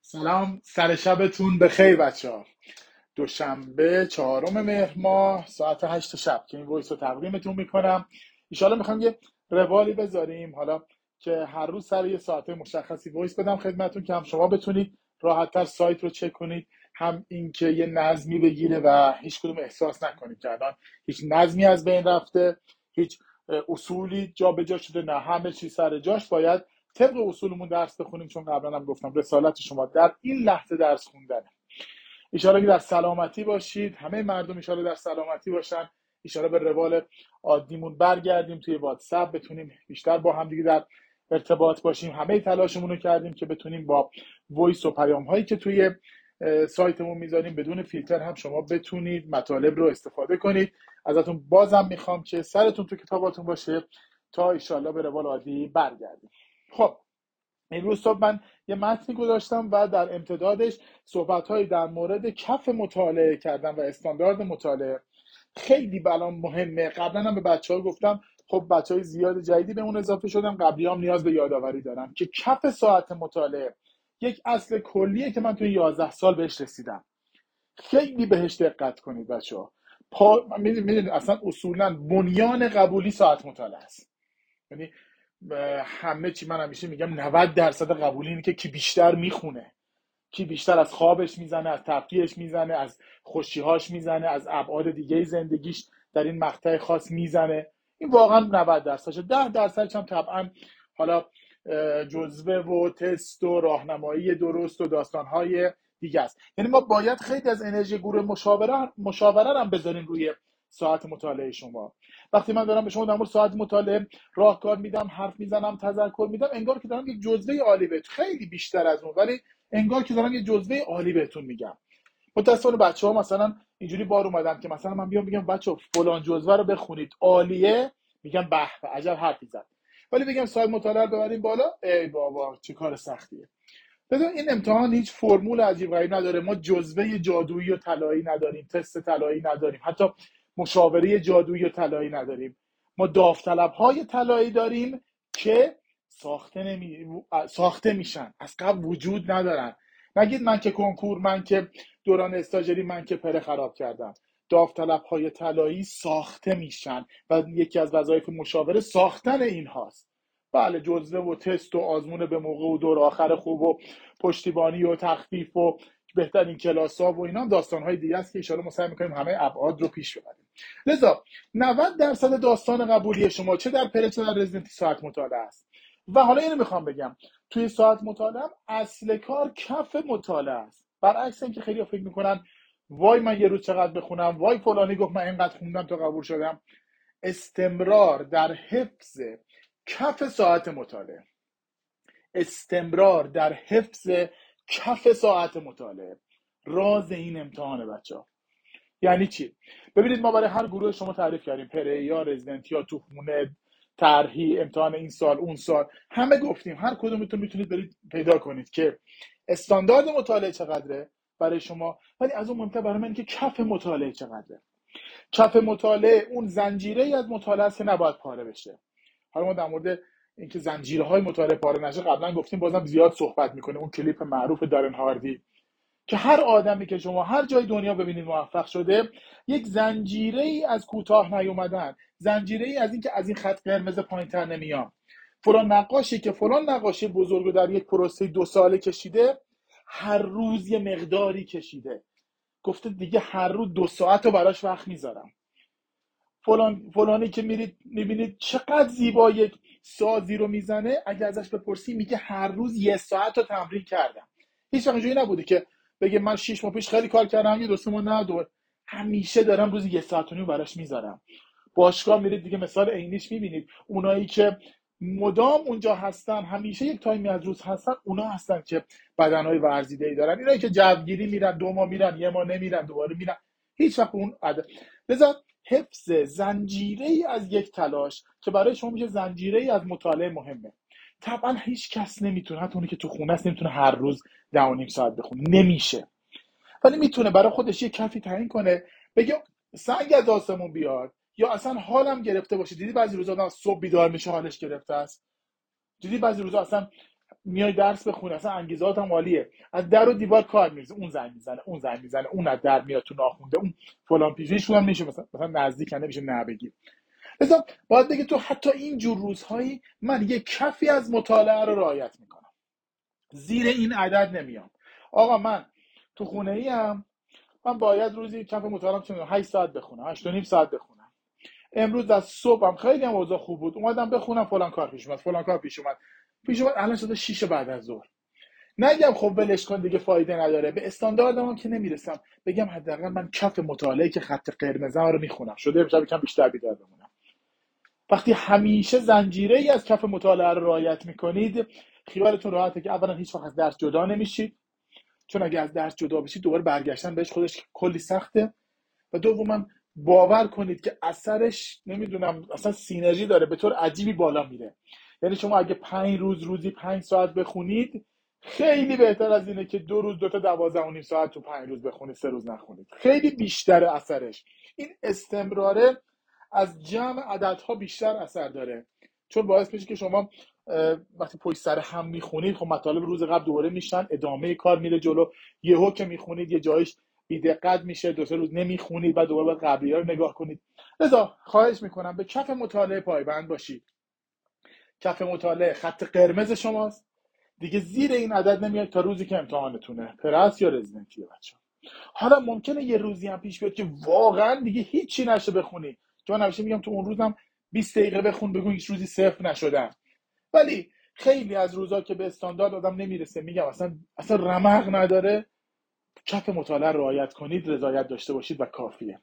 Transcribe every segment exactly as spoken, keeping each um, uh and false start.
سلام، سر شبتون بخیر بچه ها. دوشنبه چهارم مهر ماه ساعت هشت شب که این وایس رو تقدیمتون میکنم. ایشالا میخوام یه روالی بذاریم، حالا که هر روز سر یه ساعت مشخصی وایس بدم خدمتون که هم شما بتونید راحت‌تر سایت رو چک کنید، هم اینکه یه نظمی بگیره و هیچ کدوم احساس نکنید که الان هیچ نظمی از بین رفته، هیچ اصولی جا به جا شده. نه، همه چیز سر جاش. باید طبق اصولمون درس بخونیم، چون قبلا هم گفتم رسالت شما در این لحظه درس خوندنه. ایشالا که در سلامتی باشید، همه مردم ایشالا در سلامتی باشن. ایشالا به روال عادیمون برگردیم، توی واتساپ بتونیم بیشتر با هم دیگه در ارتباط باشیم. همه تلاشمون رو کردیم که بتونیم با وایس و پیام هایی که توی سایتمون میذاریم بدون فیلتر هم شما بتونید مطالب رو استفاده کنید. ازتون بازم میخوام که سرتون تو کتاباتون باشه تا ایشالا به روال عادی برگردیم. خب، امروز صبح من یه متنی گذاشتم و در امتدادش صحبت‌هایی در مورد کف مطالعه کردن و استاندارد مطالعه. خیلی برام مهمه. قبلا هم به بچه‌ها گفتم، خب بچه‌های زیاد جدیدی به اون اضافه شدن، قبلیام نیاز به یادآوری دارن که کف ساعت مطالعه یک اصل کلیه که من توی یازده سال بهش رسیدم. خیلی بهش دقت کنید بچه‌ها. پا میدونید اصلا اصولا بنیان قبولی ساعت مطالعه است. یعنی همه چی، من همیشه میگم نود درصد قبولی اینه که کی بیشتر میخونه، کی بیشتر از خوابش میزنه، از تفریحش میزنه، از خوشیهاش میزنه، از ابعاد دیگه زندگیش در این مقطع خاص میزنه. این واقعا نود درصدشه. ده درصدش هم طبعا حالا جزوه و تست و راهنمایی درست و داستانهای دیگه است. یعنی ما باید خیلی از انرژی گروه مشاوره مشاوره هم بذاریم روی ساعت مطالعه شما. وقتی من دارم به شما در مورد ساعت مطالعه راهکار میدم، حرف میزنم، تذکر میدم، انگار که دارم یک جزوه عالی بهت، خیلی بیشتر از اون، ولی انگار که دارم یه جزوه عالی بهتون میگم. متأسفانه بچه‌ها مثلا اینجوری بار اومدن که مثلا من بیام بگم بچه‌ها فلان جزوه رو بخونید عالیه، میگم به به عجب حرفی زد. ولی بگم ساعت مطالعه رو ببریم بالا، ای بابا چه کار سختیه. بدون این امتحان هیچ فرمول عجیب غریب نداره. ما جزوه جادویی و طلایی نداریم، تست طلایی نداریم، حتی مشاوره جادویی و طلایی نداریم. ما داوطلب‌های طلایی داریم که ساخته نمی... ساخته میشن، از قبل وجود ندارن. نگید من که کنکور، من که دوران استاجری، من که پره خراب کردم. داوطلب‌های طلایی ساخته میشن و یکی از وظایف مشاوره ساختن این هاست. بله، جزوه و تست و آزمون به موقع و دور آخر خوب و پشتیبانی و تخفیف و بهترین کلاس‌ها و اینا هم داستان‌های دیگه است که ان شاءالله ما سعی می‌کنیم همه ابعاد رو پیش ببریم. لذا نود درصد داستان قبولی شما چه در پره چه در رزیدنتی ساعت مطالعه است. و حالا اینو میخوام بگم، توی ساعت مطالعه اصل کار کف مطالعه است. برعکس اینکه خیلی فکر میکنن وای من یه روز چقدر بخونم، وای فلانی گفت من اینقدر خوندم تا قبول شدم. استمرار در حفظ کف ساعت مطالعه، استمرار در حفظ کف ساعت مطالعه راز این امتحانه بچه ها. یعنی چی؟ ببینید ما برای هر گروه شما تعریف کردیم، پره یا رزیدنت یا تو خونه، طرحی، امتحان این سال اون سال، همه گفتیم. هر کدومتون میتونید برید پیدا کنید که استاندارد مطالعه چقدره برای شما، ولی از اون مهمتر برای من که کف مطالعه چقدره. کف مطالعه اون زنجیره ای از مطالعه است که نباید پاره بشه. حالا ما در مورد اینکه زنجیرهای مطالعه پاره نشه قبلا گفتیم، بازم زیاد صحبت میکنه. اون کلیپ معروف دارن هاردی که هر آدمی که شما هر جای دنیا ببینید موفق شده، یک زنجیره ای از کوتاه نیومدن، زنجیره ای از اینکه از این خط قرمز پایینتر نمیام. فلان نقاشی که فلان نقاشی بزرگو در یک پروسه دو ساله کشیده، هر روز یه مقداری کشیده، گفته دیگه هر روز دو ساعت رو براش وقت میذارم. فلان فلانی که میرید میبینید چقدر زیبا یک سازی رو میزنه، اگه ازش بپرسی میگه هر روز یه ساعت رو تمرین کردم. هیچ وقت اینجوری نبوده که بگه من شش ماه پیش خیلی کار کردم یه دو سه ماه نه دور، همیشه دارم روز یه ساعت و نیم براش میذارم. باشگاه میرید دیگه مثال عینیش میبینید، اونایی که مدام اونجا هستن، همیشه یک تایمی از روز هستن، اونا هستن که بدنهای ورزیده‌ای دارن. اینایی که جوگیری میرن، دو ماه میرن، یه ماه نمیرن، دوباره میرن، هیچ وقت اون عدد. لذا حفظ زنجیره‌ای از یک تلاش که برای شما میشه زنجیره‌ای از مطالعه مهمه. طبعا هیچ کس نمیتونه، حتی اونی که تو خونه است نمیتونه هر روز ده و نیم ساعت بخونه، نمیشه. ولی میتونه برای خودش یه کفی تعیین کنه، بگه سنگ از آسمون بیاد یا اصلا حالم گرفته باشه. دیدی بعضی روزا آدم صبح بیدار میشه حالش گرفته است. دیدی بعضی روزا اصلا میای درس بخونی، اصلا انگیزات هم عالیه، از در و دیوار کار میریزه، اون زنگ میزنه، اون زنگ میزنه، اون از در میاد تو ناخونده، اون فلان پیشش هم میشه مثلا مثلا نزدیک نمیشه نه بگی. مثلا باید بگی تو حتی این جور روزهایی من یه کفی از مطالعه رو رعایت میکنم، زیر این عدد نمیام. آقا من تو خونه ای ام، من باید روزی کف مطالعه چه میدونم هشت ساعت بخونم، هشت و نیم ساعت بخونم. امروز از صبحم خیلی هم اوضاع خوب بود، اومدم بخونم، فلان کار پیش اومد، فلان کار پیش اومد پیش اومد الان شده شش بعد از ظهر. نگم خب ولش کن دیگه فایده نداره، به استانداردم که نمیرسم، بگم حداقل من کف مطالعه که خط قرمزم رو میخونم، شده امشب یکم بیشتر بیدار بمونم. وقتی همیشه زنجیره ای از کف مطالعه رو رعایت میکنید، خیالتون راحته که اولا هیچ وقت از درس جدا نمیشید، چون اگه از درس جدا بشید دوباره برگشتن بهش خودش کلی سخته، و دوما باور کنید که اثرش نمیدونم اصلا سینرژی داره، به طور عجیبی بالا میره. یعنی شما اگه پنج روز روزی پنج ساعت بخونید، خیلی بهتر از اینه که دو روز دوتا دوازده و نیم ساعت تو پنج روز بخونید، سه روز نخونید، خیلی بیشتر اثرش. این استمراره از جمع عددها بیشتر اثر داره، چون باعث میشه که شما وقتی پشت سر هم میخونید، خب مطالب روز قبل دوباره میشن، ادامه کار میره جلو، یهو که میخونید یه جایش بی دقت میشه، دو سه روز نمیخونید، بعد دوباره باید قبلی‌ها رو نگاه کنید. لذا خواهش میکنم به کف مطالعه پایبند باشید. کف مطالعه خط قرمز شماست، دیگه زیر این عدد نمیاد تا روزی که امتحانتونه، پرس یا رزیدنتیه بچه‌ها. حالا ممکنه یه روزی هم پیش بیاد که واقعا دیگه هیچی نشه بخونی، که من همیشه میگم تو اون روزم بیست دقیقه بخون، بگو هیچ روزی صفر نشدم. ولی خیلی از روزا که به استاندارد آدم نمیرسه، میگم اصلا اصلا رمق نداره، کف مطالعه رعایت کنید، رضایت داشته باشید و کافیه.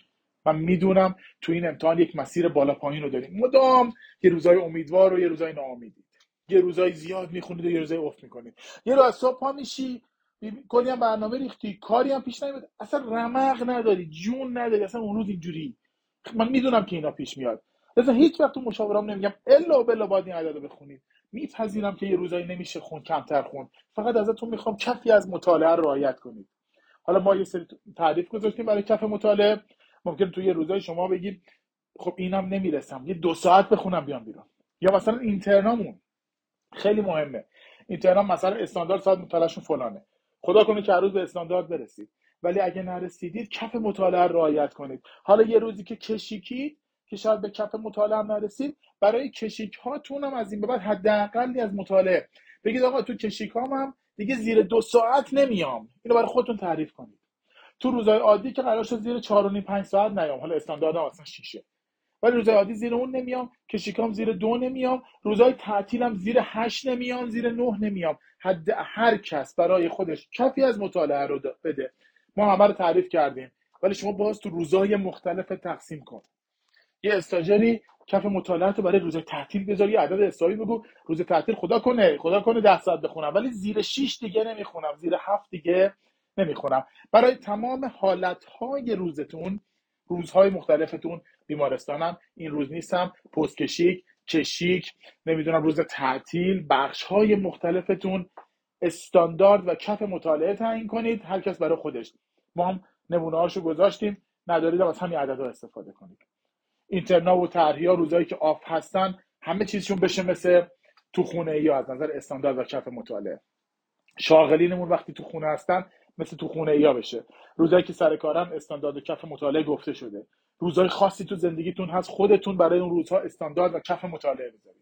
من میدونم تو این امتحان یک مسیر بالا پایین رو داریم، مدام یه روزای امیدوار و یه روزای ناامیدید، یه روزای زیاد میخونید و یه روزای افت میکنید، یه روز صبح پا میشی کلی هم برنامه ریختی، کاری هم پیش نمیاد، اصلا رمق نداری، جون نداری، اصلا اون روز اینجوری. من میدونم که اینا پیش میاد، لذا هیچ وقت تو مشاورام نمیگم الا بلا باید این عدد رو بخونید. میپذیرم که یه روزایی نمیشه خون، کمتر خون، فقط ازتون میخوام کفی از مطالعه رو رعایت کنید. حالا ما یه سری تعریف گذاشتیم برای کف مطالعه، ممکن تو یه روزای شما بگید خب اینم نمیرسم، یه دو ساعت بخونم بیام بیرون. یا مثلا اینترنامون خیلی مهمه، اینترنام مثلا استاندارد ساعت مطالعهشون فلانه، خدا کنه که هر روز به استاندارد برسید، ولی اگه نرسیدید کف مطالعه رو رعایت کنید. حالا یه روزی که کشیکید که شاید به کف مطالعه هم نرسید، برای کشیک هاتون هم از این به بعد حداقلی از مطالعه بگید آقا تو کشیک هام هم دیگه زیر دو ساعت نمیام، اینو برای خودتون تعریف کنید. تو روزهای عادی که قرار شد زیر چهار و نیم پنج ساعت نیام، حالا استاندارد هم اصلا شیشه، ولی روزهای عادی زیر اون نمیام، کشیکام زیر دو نمیام، روزهای تعطیلم زیر هشت نمیام، زیر نه نمیام. حد هر کس برای خودش کفی از مطالعه رو بده. ما همه رو تعریف کردیم، ولی شما باز تو روزهای مختلف تقسیم کن. یه استاجری کف مطالعه رو برای روز تعطیل بذار، یه عدد حسابی بگو روز تعطیل خدا کنه خدا کنه ده ساعت بخونم، ولی زیر شش دیگه نمیخونم، زیر هفت دیگه نمیخونم. برای تمام حالتهای روزتون، روزهای مختلفتون، بیمارستانم این روز نیستم، پست کشیک، کشیک، نمیدونم روز تعطیل، بخشهای مختلفتون استاندارد و کف مطالعه تعیین کنید، هر کس برای خودش. ما هم نمونه هاشو گذاشتیم، ندارید از همین عددها استفاده کنید. اینترنا و طرحیا روزایی که آف هستن همه چیزشون بشه مثل تو خونه ای از نظر استاندارد و کف مطالعه. شاغلینمون وقتی تو خونه هستن مثل تو خونه ای بشه. روزایی که سر کارم استاندارد و کف مطالعه گفته شده. روزای خاصی تو زندگیتون هست، خودتون برای اون روزها استاندارد و کف مطالعه بذارید.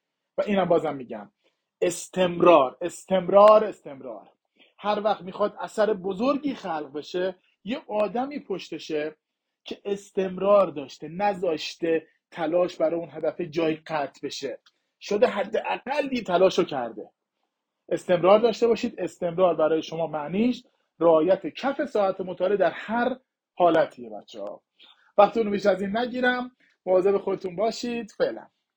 و اینم بازم میگم استمرار استمرار استمرار. هر وقت میخواد اثر بزرگی خلق بشه، یه آدمی پشتشه که استمرار داشته، نذاشته تلاش برای اون هدف جای قطع بشه، شده حداقل تلاشو کرده. استمرار داشته باشید. استمرار برای شما معنیش رعایت کف ساعت مطالعه در هر حالتیه. بچه‌ها وقتتون رو بیش از این نگیرم، مواظب خودتون باشید. فعلا